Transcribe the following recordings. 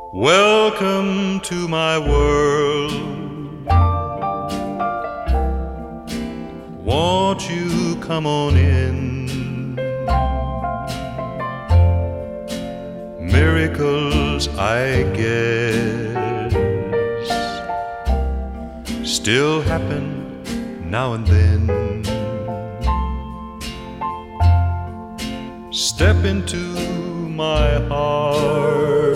Welcome to my world. Won't you come on in? Miracles, I guess, still happen now and then. Step into my heart,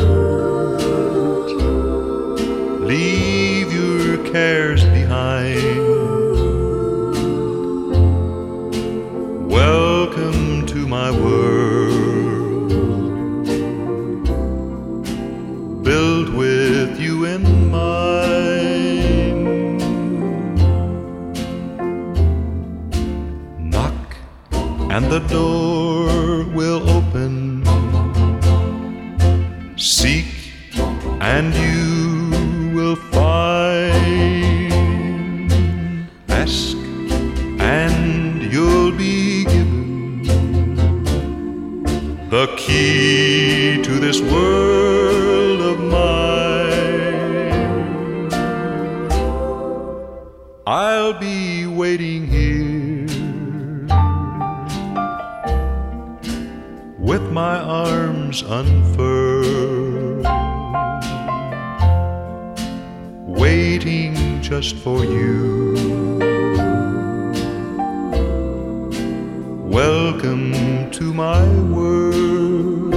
leave your cares behind. Welcome to my world, built with you in mind. Knock and the door will open. Seek and you will find. Ask and you'll be given the key to this world of mine. I'll be waiting here with my arms unfurled, waiting just for you. Welcome to my world.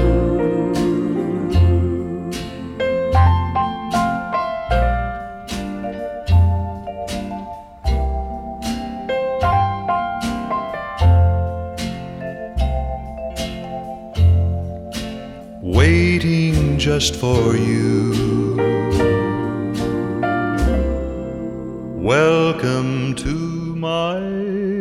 Waiting just for you. Welcome to my